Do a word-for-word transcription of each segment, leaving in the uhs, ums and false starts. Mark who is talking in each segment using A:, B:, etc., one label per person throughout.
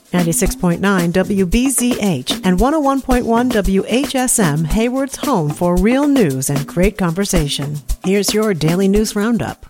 A: ninety-six point nine W B Z H and one oh one point one W H S M, Hayward's home for real news and great conversation. Here's your daily news roundup.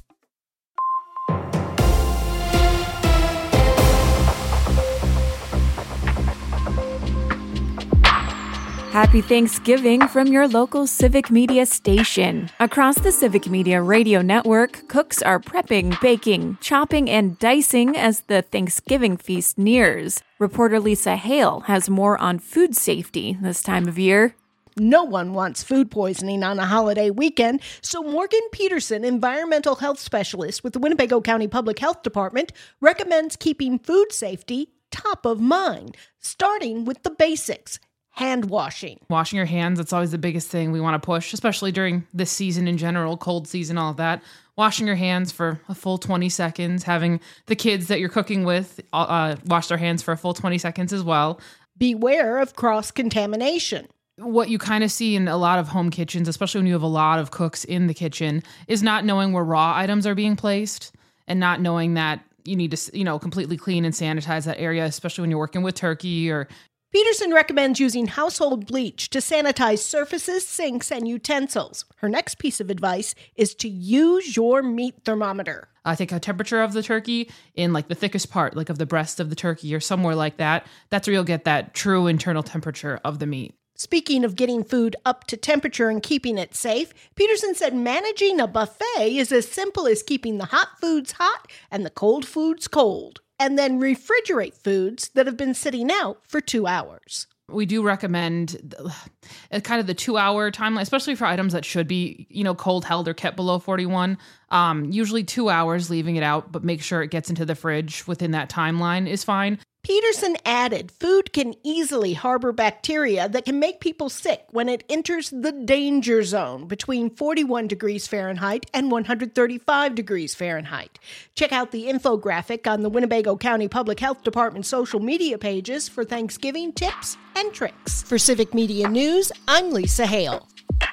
B: Happy Thanksgiving from your local Civic Media station. Across the Civic Media radio network, cooks are prepping, baking, chopping, and dicing as the Thanksgiving feast nears. Reporter Lisa Hale has more on food safety this time of year.
C: No one wants food poisoning on a holiday weekend, so Morgan Peterson, environmental health specialist with the Winnebago County Public Health Department, recommends keeping food safety top of mind, starting with the basics. Hand washing.
D: Washing your hands, that's always the biggest thing we want to push, especially during this season in general, cold season, all of that. Washing your hands for a full twenty seconds, having the kids that you're cooking with uh, wash their hands for a full twenty seconds as well.
C: Beware of cross-contamination.
D: What you kind of see in a lot of home kitchens, especially when you have a lot of cooks in the kitchen, is not knowing where raw items are being placed and not knowing that you need to, you know, completely clean and sanitize that area, especially when you're working with turkey or
C: Peterson recommends using household bleach to sanitize surfaces, sinks, and utensils. Her next piece of advice is to use your meat thermometer.
D: Uh, take a temperature of the turkey in like the thickest part, like of the breast of the turkey or somewhere like that. That's where you'll get that true internal temperature of the meat.
C: Speaking of getting food up to temperature and keeping it safe, Peterson said managing a buffet is as simple as keeping the hot foods hot and the cold foods cold, and then refrigerate foods that have been sitting out for two hours.
D: We do recommend uh, kind of the two-hour timeline, especially for items that should be, you know, cold held or kept below forty-one. Um, usually two hours leaving it out, but make sure it gets into the fridge within that timeline is fine.
C: Peterson added, food can easily harbor bacteria that can make people sick when it enters the danger zone between forty-one degrees Fahrenheit and one hundred thirty-five degrees Fahrenheit. Check out the infographic on the Winnebago County Public Health Department social media pages for Thanksgiving tips and tricks. For Civic Media News, I'm Lisa Hale.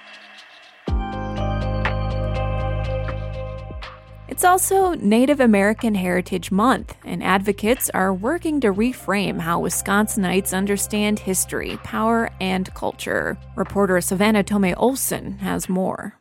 B: It's also Native American Heritage Month, and advocates are working to reframe how Wisconsinites understand history, power, and culture. Reporter Savannah Tomei Olson has more.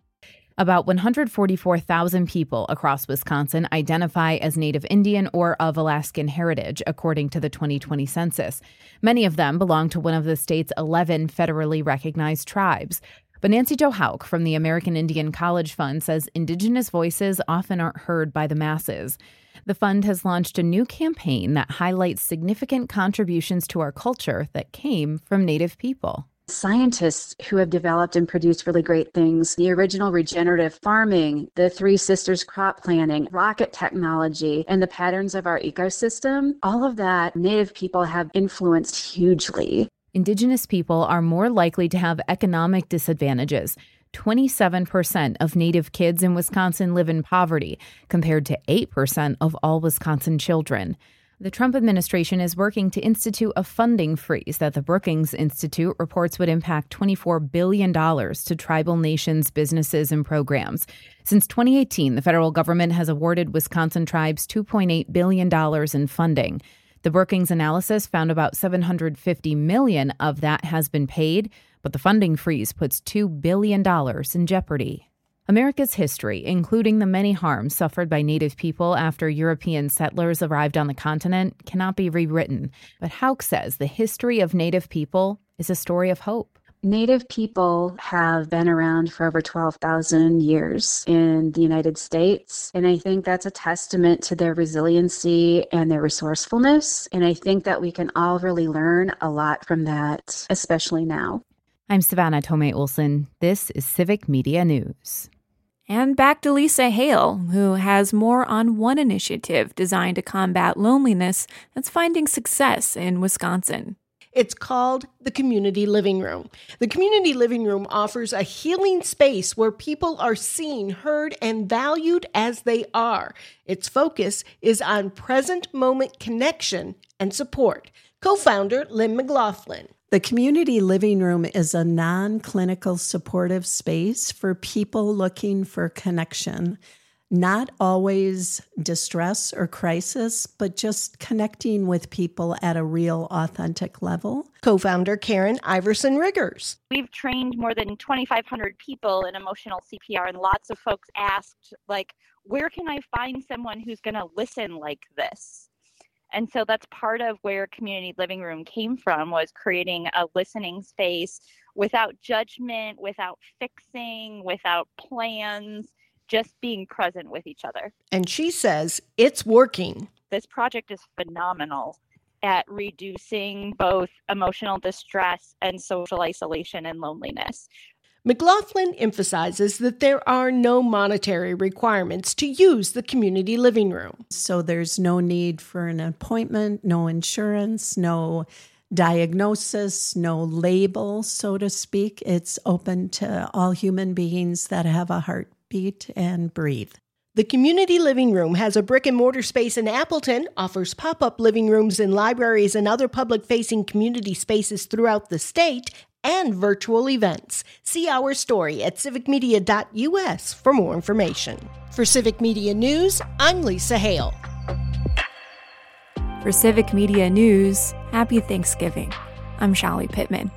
E: About one hundred forty-four thousand people across Wisconsin identify as Native Indian or of Alaskan heritage, according to the twenty twenty census. Many of them belong to one of the state's eleven federally recognized tribes. But Nancy Jo Hauk from the American Indian College Fund says Indigenous voices often aren't heard by the masses. The fund has launched a new campaign that highlights significant contributions to our culture that came from Native people.
F: Scientists who have developed and produced really great things, the original regenerative farming, the Three Sisters crop planting, rocket technology, and the patterns of our ecosystem, all of that Native people have influenced hugely.
E: Indigenous people are more likely to have economic disadvantages. twenty-seven percent of Native kids in Wisconsin live in poverty, compared to eight percent of all Wisconsin children. The Trump administration is working to institute a funding freeze that the Brookings Institute reports would impact twenty-four billion dollars to tribal nations' businesses and programs. Since twenty eighteen, the federal government has awarded Wisconsin tribes two point eight billion dollars in funding. The Brookings analysis found about seven hundred fifty million dollars of that has been paid, but the funding freeze puts two billion dollars in jeopardy. America's history, including the many harms suffered by Native people after European settlers arrived on the continent, cannot be rewritten. But Hauk says the history of Native people is a story of hope.
F: Native people have been around for over twelve thousand years in the United States, and I think that's a testament to their resiliency and their resourcefulness, and I think that we can all really learn a lot from that, especially now.
E: I'm Savannah Tomei Olson. This is Civic Media News.
B: And back to Lisa Hale, who has more on one initiative designed to combat loneliness that's finding success in Wisconsin.
C: It's called the Community Living Room. The Community Living Room offers a healing space where people are seen, heard, and valued as they are. Its focus is on present moment connection and support. Co-founder Lynn McLaughlin.
A: The Community Living Room is a non-clinical supportive space for people looking for connection.
G: not always distress or crisis, but just connecting with people at a real, authentic level.
C: Co-founder Karen Iverson Riggers.
H: We've trained more than twenty-five hundred people in emotional C P R, and lots of folks asked, like, where can I find someone who's going to listen like this? And so that's part of where Community Living Room came from, was creating a listening space without judgment, without fixing, without plans, just being present with each other.
C: And she says it's working.
H: This project is phenomenal at reducing both emotional distress and social isolation and loneliness.
C: McLaughlin emphasizes that there are no monetary requirements to use the community living room.
G: So there's no need for an appointment, no insurance, no diagnosis, no label, so to speak. It's open to all human beings that have a heartbeat and breathe.
C: The Community Living Room has a brick-and-mortar space in Appleton, offers pop-up living rooms in libraries and other public-facing community spaces throughout the state, and virtual events. See our story at civic media dot u s for more information. For Civic Media News, I'm Lisa Hale.
B: For Civic Media News, happy Thanksgiving. I'm Shallie Pittman.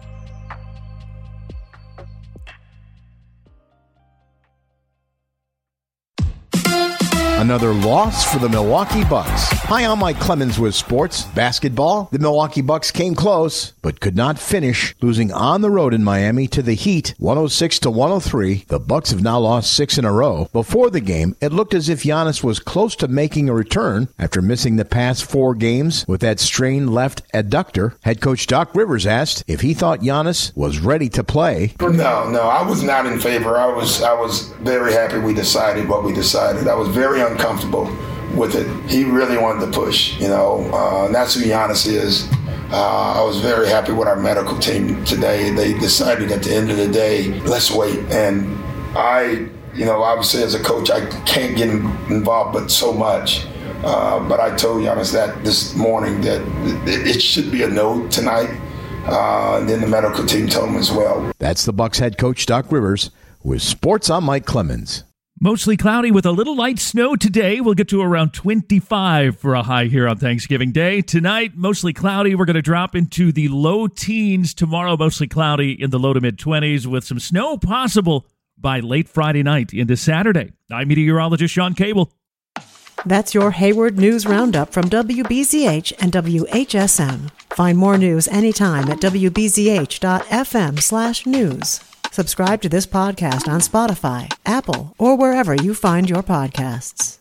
I: Another loss for the Milwaukee Bucks. Hi, I'm Mike Clemens with sports. Basketball, the Milwaukee Bucks came close, but could not finish, losing on the road in Miami to the Heat, one oh six to one oh three. The Bucks have now lost six in a row. Before the game, it looked as if Giannis was close to making a return after missing the past four games with that strained left adductor. Head coach Doc Rivers asked if he thought Giannis was ready to play.
J: No, no, I was not in favor. I was, I was very happy we decided what we decided. I was very uncomfortable with it. He really wanted to push, you know, uh, and that's who Giannis is. Uh, I was very happy with our medical team today. They decided at the end of the day, let's wait. And I, you know, obviously as a coach, I can't get involved but so much. Uh, but I told Giannis that this morning that it should be a no tonight. Uh, and then the medical team told him as well.
I: That's the Bucks head coach, Doc Rivers. With sports, I'm Mike Clemens.
K: Mostly cloudy with a little light snow today. We'll get to around twenty-five for a high here on Thanksgiving Day. Tonight, mostly cloudy. We're going to drop into the low teens. Tomorrow, mostly cloudy in the low to mid-twenties with some snow possible by late Friday night into Saturday. I'm meteorologist Sean Cable.
A: That's your Hayward News Roundup from W B Z H and W H S M. Find more news anytime at w b z h dot f m slash news. Subscribe to this podcast on Spotify, Apple, or wherever you find your podcasts.